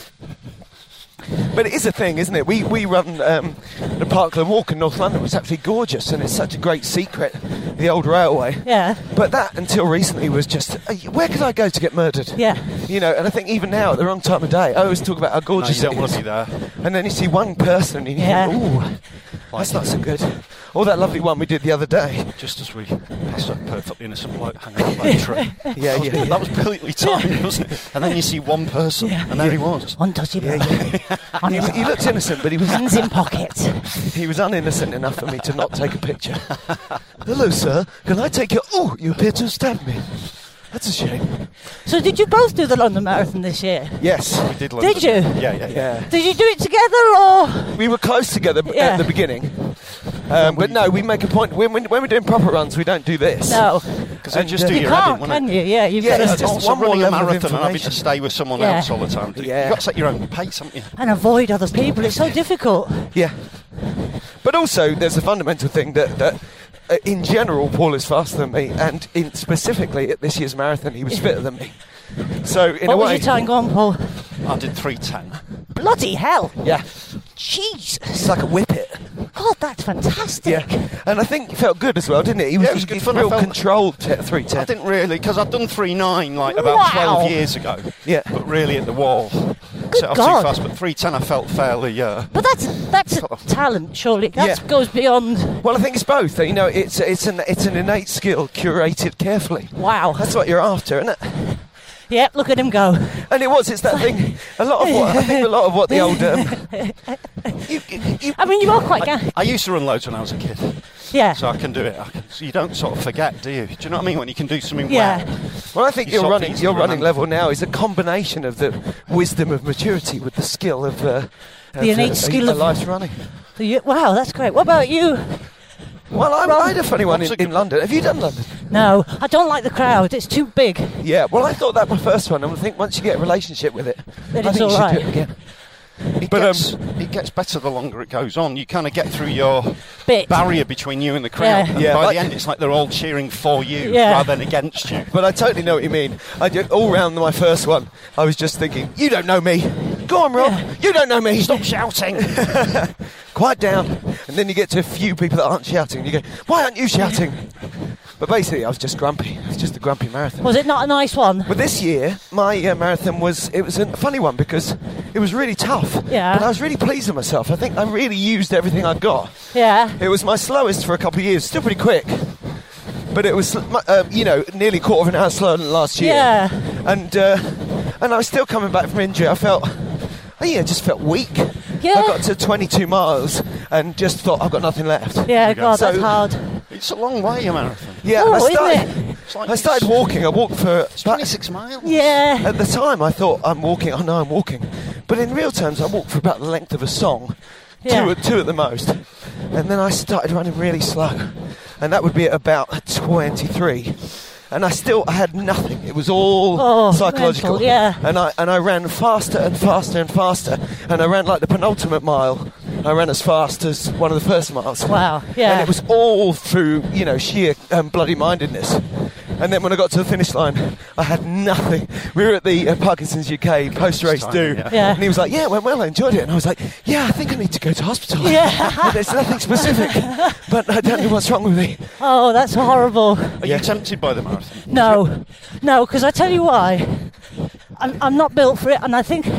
But it is a thing, isn't it? We we run um, the Parkland Walk in North London. It's absolutely gorgeous, and it's such a great secret, the old railway. Yeah. But that, until recently, was just, uh, where could I go to get murdered? Yeah. You know, and I think even now, at the wrong time of day, I always talk about how No, gorgeous you don't it want is. to be there. And then you see one person, and you Yeah. think, ooh, that's not so good. Or that lovely one we did the other day. Just as we passed a perfectly innocent bloke hanging on by a tree. Yeah, yeah, yeah. That was brilliantly timed, wasn't it? And then you see one person, and there he was. Untouchable. Yeah, On He, his he looked innocent, but he was hands in pockets. he was uninnocent enough for me to not take a picture. Hello, sir. Can I take your... Oh, you appear to have stabbed me. That's a shame. So did you both do the London Marathon this year? Yes. We did London. Did you? Yeah, yeah, yeah. Yeah. Did you do it together or? We were close together b- Yeah. at the beginning. Um, but no, we make a point... When, when, when we're doing proper runs, we don't do this. No. Because then And, just uh, do You your can't, heading, wouldn't can it? you? Yeah, you've Yeah, got it's to... just Also one more running a level of marathon and having to information. stay with someone Yeah. else all the time. Yeah. You've got to set your own pace, haven't you? And avoid other people. It's so difficult. Yeah. But also, there's a fundamental thing that... that uh, in general, Paul is faster than me, and in specifically at this year's marathon, he was fitter than me. So, in What a was way... your time gone, Paul? I did three ten. Bloody hell. Yeah. Jesus. It's like a whippet. God, that's fantastic. Yeah, and I think it felt good as well, didn't it? He was, Yeah, it was good he's fun. I real felt- controlled t- three ten. I didn't really, because I'd done three nine like about Wow. twelve years ago. Yeah. But really at the wall. Set off God. too fast, but three ten I felt fairly, uh, But that's that's a talent, surely. That Yeah. goes beyond... Well, I think it's both. You know, it's it's an it's an innate skill curated carefully. Wow. That's what you're after, isn't it? Yep, look at him go. And it was. It's that thing. A lot of what I think. A lot of what the old. Um, you, you, you, I mean, you are quite... ga- I used to run loads when I was a kid. Yeah. So I can do it. I can, so you don't sort of forget, do you? Do you know what I mean? When you can do something Yeah. well. Well, I think You your sort of running easily your running remember. level now is a combination of the wisdom of maturity with the skill of, uh, The of, innate uh, skill a of- life's running. So you, wow, that's great. What about you? Well, I, I had a funny one What's in, a in London. Have you done London? No, I don't like the crowd. It's too big. Yeah. Well, I thought that my first one, and I think once you get a relationship with it, It I is think you all should do right. it again. It, But, gets, um, it gets better the longer it goes on. You kind of get through your Bit. barrier between you and the crowd. Yeah. And Yeah, by like- the end, it's like they're all cheering for you Yeah. rather than against you. But I totally know what you mean. I did all round my first one. I was just thinking, you don't know me. Go on, Rob. Yeah. You don't know me. Stop shouting. Quiet down. And then you get to a few people that aren't shouting. And you go, why aren't you shouting? But basically, I was just grumpy. It was just a grumpy marathon. Was it not a nice one? But this year, my uh, marathon was, it was a funny one because it was really tough. Yeah. But I was really pleased with myself. I think I really used everything I got. Yeah. It was my slowest for a couple of years, still pretty quick. But it was, uh, you know, nearly a quarter of an hour slower than last year. Yeah. And uh, and I was still coming back from injury. I felt, oh yeah, just felt weak. Yeah. I got to twenty-two miles and just thought, I've got nothing left. Yeah, God, So- that's hard. It's a long way, a marathon. Yeah, Oh, and I isn't started, it? It's like I started walking. I walked for about, twenty-six miles. Yeah. at the time, I thought I'm walking. I know I'm walking, but in real terms, I walked for about the length of a song, Yeah. two, at, two at the most, and then I started running really slow, and that would be at about twenty-three. And I still I had nothing. It was all Oh, psychological. mental, yeah. And I and I ran faster and faster and faster, and I ran like the penultimate mile. I ran as fast as one of the first miles. Wow, yeah. And it was all through, you know, sheer um, bloody mindedness. And then when I got to the finish line, I had nothing. We were at the uh, Parkinson's U K post-race time, do. yeah. Yeah. And he was like, yeah, it went well, I enjoyed it. And I was like, yeah, I think I need to go to hospital. Yeah. But there's nothing specific. But I don't know what's wrong with me. Oh, that's horrible. Are Yeah. you tempted by the marathon? No, no, because I tell you why. I'm, I'm not built for it, and I think,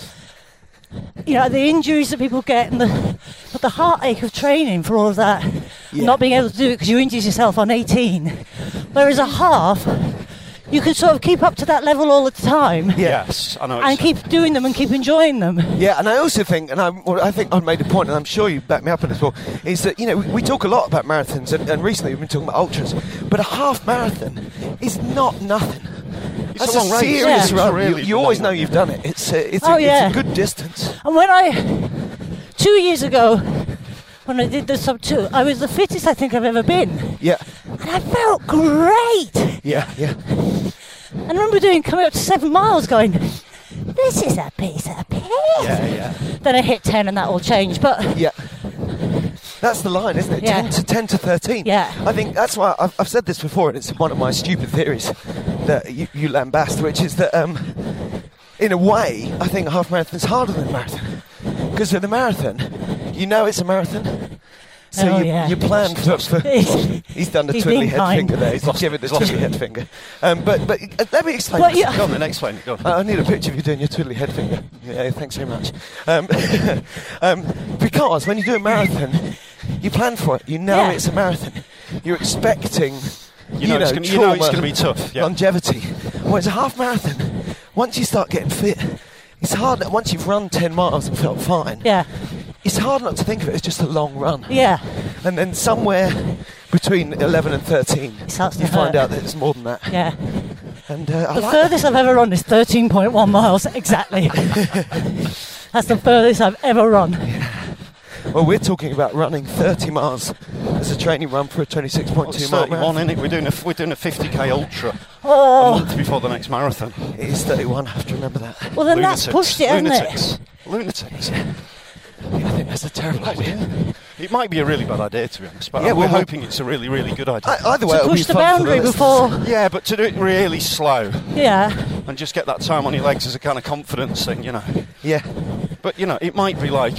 you know, the injuries that people get and the, but the heartache of training for all of that, and Yeah. not being able to do it because you injured yourself on eighteen. Whereas a half, you can sort of keep up to that level all the time. Yeah. Yes, I know. And it's- keep doing them and keep enjoying them. Yeah, and I also think, and I, well, I think I've made a point, and I'm sure you back me up on this, Paul, is that, you know, we, we talk a lot about marathons, and, and recently we've been talking about ultras, but a half marathon is not nothing. It's That's a long race. serious Yeah. It's run. really you you always long. know you've done it. It's a, it's, Oh, a, yeah. it's a good distance. And when I, two years ago, when I did the sub two, I was the fittest I think I've ever been. Yeah, And I felt great. yeah, yeah. And I remember doing coming up to seven miles going, this is a piece of piss. Yeah, yeah. Then I hit ten and that all changed. But Yeah. That's the line, isn't it? Yeah. ten to ten to thirteen. Yeah. I think that's why I've, I've said this before, and it's one of my stupid theories that you, you lambast, which is that, um, in a way, I think a half marathon's harder than a marathon. Because with a marathon, you know it's a marathon. So Oh, you, yeah. you plan for, for he's done the He's twiddly being head kind. finger there. He's Lost given it, the he's lost twiddly it. head finger. Um, but but uh, let me explain. Well, this. yeah. Go on then, explain it. Go on. Uh, I need a picture of you doing your twiddly head finger. Yeah, thanks very much. Um, um, because when you do a marathon, you plan for it. You know Yeah. it's a marathon. You're expecting, you, You know, it's gonna, you know it's trauma, going to be tough. Yeah. longevity. Whereas a half marathon, once you start getting fit, it's hard. Once you've run ten miles and felt fine, yeah, it's hard not to think of it as just a long run. yeah. And then somewhere between eleven and thirteen, It starts to you find hurt. out that it's more than that. Yeah. And uh, I The like furthest I've ever run is thirteen point one miles exactly. That's the furthest I've ever run. Well, we're talking about running thirty miles as a training run for a twenty-six point Well, two it's mile thirty-one, marathon. isn't it? We're doing a we're doing a fifty k ultra a Oh, month before the next marathon. It is thirty-one, I have to remember that. well then that's Lunatics. pushed it, hasn't Lunatics. it? Lunatics. I think that's a terrible idea. It might be a really bad idea, to be honest, but Yeah, we're well, hoping it's a really, really good idea. I, either way, To it'll push be the fun for boundary listeners. before. yeah, but to do it really slow Yeah. and just get that time on your legs is a kind of confidence thing, you know. Yeah, But, you know, it might be like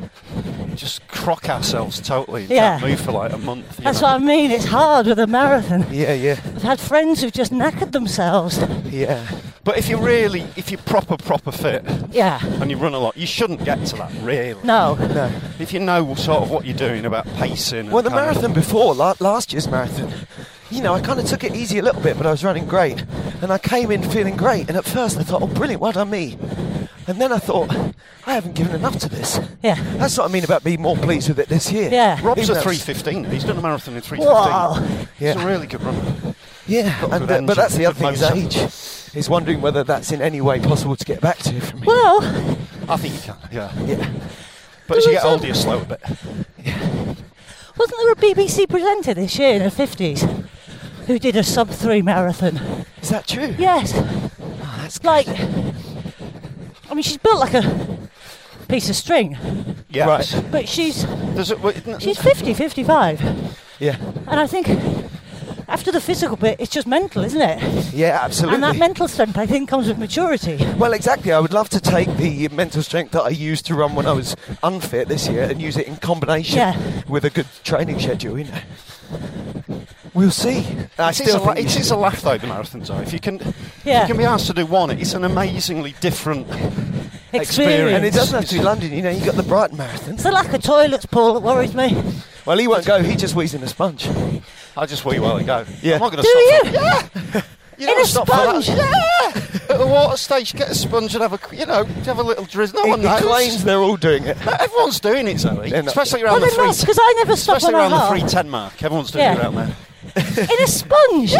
just crock ourselves totally and Yeah. can't move for like a month. you That's know. what I mean. It's hard with a marathon. yeah, yeah, I've had friends who've just knackered themselves. yeah. But if you're really, if you're proper, proper fit Yeah. and you run a lot, you shouldn't get to that, really. No. No. If you know sort of what you're doing about pacing. And Well, the kind of- marathon before, la- last year's marathon, you know, I kind of took it easy a little bit, but I was running great. And I came in feeling great. And at first I thought, oh, brilliant, well done me. And then I thought, I haven't given enough to this. Yeah. That's what I mean about being more pleased with it this year. Yeah. Rob's Even a though- three fifteen. He's done a marathon in three Wow. fifteen. Yeah. He's a really good runner. Yeah, Got a and, good uh, but that's the engine, other thing, good is age. He's wondering whether that's in any way possible to get back to for me. Well, I think you can, yeah. Yeah. But as you get There was older, you slow a bit. wasn't there a B B C presenter this year in the fifties who did a sub three marathon? Is that true? Yes. Oh, that's Like, I mean, she's built like a piece of string, Yes. Right. but she's There's a, well, isn't it- she's fifty, fifty-five. Yeah. And I think after the physical bit, it's just mental, isn't it? Yeah, absolutely. And that mental strength, I think, comes with maturity. Well, exactly. I would love to take the mental strength that I used to run when I was unfit this year and use it in combination Yeah. with a good training schedule, you know. We'll see. I It is still a, la- think you it should- is a laugh though, the marathons though. If you can, Yeah. if you can be asked to do one, it's an amazingly different Experience. And it doesn't have to be London, you know, you've got the Brighton Marathon. It's the lack of toilets, Paul, that worries me. Well, he won't go, he just wheezes in a sponge. I just wee well and go. Yeah. I'm not going to Do stop. you? For, yeah. You In don't a stop sponge? For that. Yeah. At the water stage, get a sponge and have a, you know, have a little drizz. No He, one he knows. claims they're all doing it. No, everyone's doing it, Zoe. They're not. Especially Well, around the they three. must, because I never stop Especially when I around the half. three ten mark. Everyone's doing Yeah. it around there. In a sponge?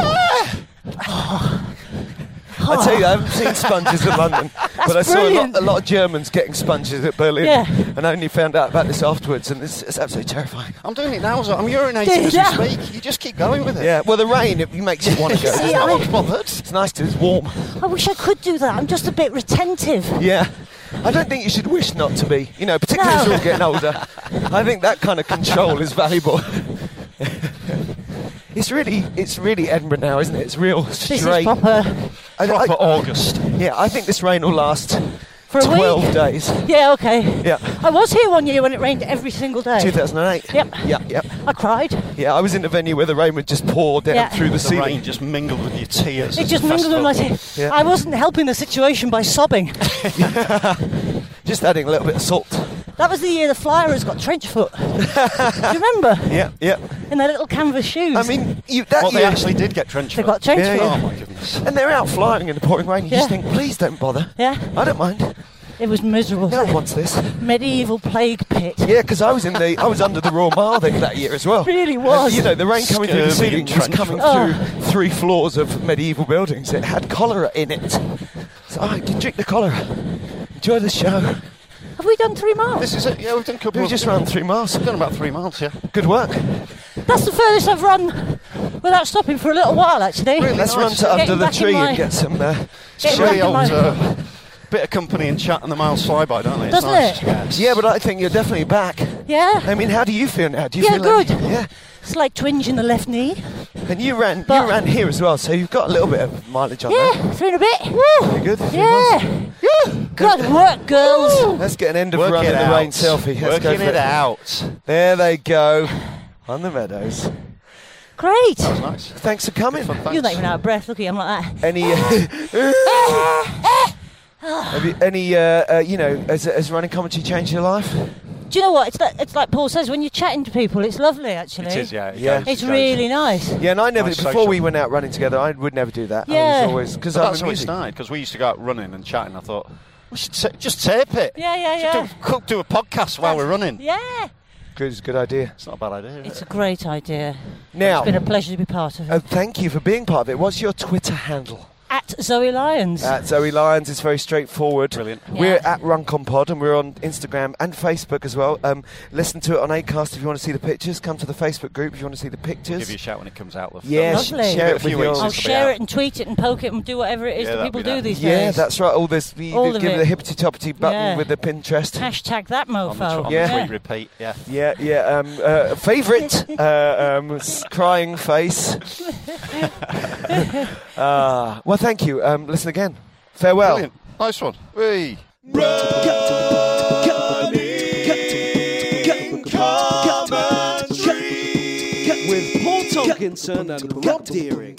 I tell you, I haven't seen sponges in London, but I saw a lot, brilliant. a lot of Germans getting sponges at Berlin, Yeah. and I only found out about this afterwards, and it's, it's absolutely terrifying. I'm doing it now, Zoe. I'm urinating Do as you? we speak. You just keep going with it. Yeah, well, the rain, it makes you want to go. See, doesn't it? I- No one's bothered. It's nice to, it's warm. I wish I could do that. I'm just a bit retentive. Yeah. I don't think you should wish not to be, you know, particularly as No. we're all getting older. I think that kind of control is valuable. It's really, it's really Edinburgh now, isn't it? It's real This straight. is proper. I- I- Proper August. yeah, I think this rain will last For a twelve week? days. Yeah, okay. Yeah. I was here one year when it rained every single day. two thousand eight. Yep. Yeah, yep. I cried. Yeah, I was in a venue where the rain would just pour down Yeah. through the The ceiling. rain just mingled with your tears. It at just the mingled with my festival. tears. Yeah. I wasn't helping the situation by sobbing. Just adding a little bit of salt. That was the year the Flyers got trench foot. Do you remember? Yeah, yeah. In their little canvas shoes. I mean, you, that Well, they year, actually did get trench they foot. got trench Yeah, foot. yeah. Oh my goodness. and they're out flying in the pouring rain. You just Yeah. think, please don't bother. Yeah, I don't mind. it was miserable. No one wants this. Medieval plague pit. Yeah, because I was in the, I was under the Royal Mile that, that year as well. Really And, was. you know, the rain coming through the Scurvy ceiling and was trench coming foot. Oh. through three floors of medieval buildings. It had cholera in it. So I could drink the cholera. Enjoy the show. Have we done three miles? This is it. Yeah, we've done a couple We of... just ran three miles. We've done about three miles, yeah. Good work. That's the furthest I've run without stopping for a little while, actually. Really Let's nice. run to under Getting the back in tree my- and get some. Uh, Getting Really back in old my- uh, bit of company and chat and the miles fly by, don't they? It's Doesn't nice. it? Yes. yeah, but I think you're definitely back. Yeah. I mean, how do you feel now? Do you Yeah, feel like- good. yeah. Slight twinge in the left knee. And you ran, But- you ran here as well, so you've got a little bit of mileage on Yeah, that. three and a bit. Woo! Pretty good. Three Yeah. miles. Yeah. Good work, girls. Let's get an end of Work run in it the out. rain selfie. Let's go Working for it out. There they go, on the meadows. Great. Nice. Thanks for coming. You're not even out of breath. Look at you, I'm like that. Any, uh, have you, any, uh, uh, you know, has, has running commentary changed your life? Do you know what? It's like, it's like Paul says, when you're chatting to people, it's lovely, actually. It is, yeah. It Yeah. goes, It's it goes. really nice. Yeah, and I never, Nice before social. we went out running together, I would never do that. I Yeah. was always, because But I'm that's a how it music. started, because we used to go out running and chatting. I thought, we should ta- just tape it. Yeah, yeah, Should yeah. Do, could do a podcast while we're running. Yeah. Good, good idea. It's not a bad idea. is It's a it? great idea. Now, It's been a pleasure to be part of it. uh, thank you for being part of it. What's your Twitter handle? At Zoe Lyons. At Zoe Lyons. It's very straightforward. Brilliant. We're Yeah. at RunConPod and we're on Instagram and Facebook as well. Um, listen to it on Acast if you want to see the pictures. Come to the Facebook group if you want to see the pictures. Give you a shout when it comes out. Love. Yeah, Lovely. sh- Give share it a it few with your... weeks. I'll This will be share out. it and tweet it and poke it and do whatever it is Yeah, that that'll people be do that. these Yeah, days. that's right. All this, you All give of it it. the hippity toppity button Yeah. with the Pinterest. Hashtag that On the, tw- mofo. on Yeah. the tweet repeat, yeah. Yeah, yeah. Um, uh, favourite uh, um, s- crying face. uh, well, thank you. Um, listen again. Farewell. Brilliant. Nice one. Whee. With Paul Tonkinson and Rob Deering.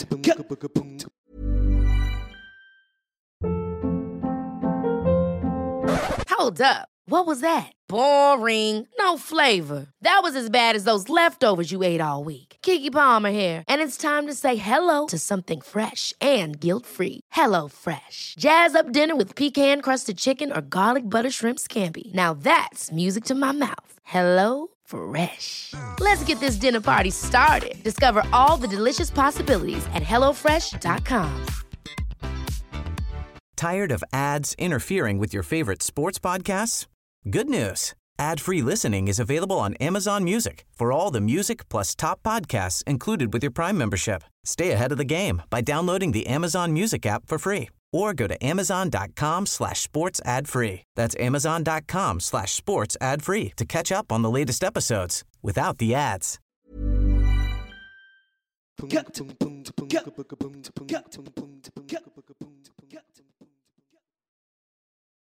Hold up. What was that? Boring. No flavor. That was as bad as those leftovers you ate all week. Keke Palmer here, and it's time to say hello to something fresh and guilt-free. Hello Fresh. Jazz up dinner with pecan-crusted chicken or garlic butter shrimp scampi. Now that's music to my mouth. Hello Fresh. Let's get this dinner party started. Discover all the delicious possibilities at hello fresh dot com. Tired of ads interfering with your favorite sports podcasts? Good news. Ad-free listening is available on Amazon Music for all the music plus top podcasts included with your Prime membership. Stay ahead of the game by downloading the Amazon Music app for free or go to amazon.com slash sports ad free. That's amazon.com slash sports ad free to catch up on the latest episodes without the ads. Got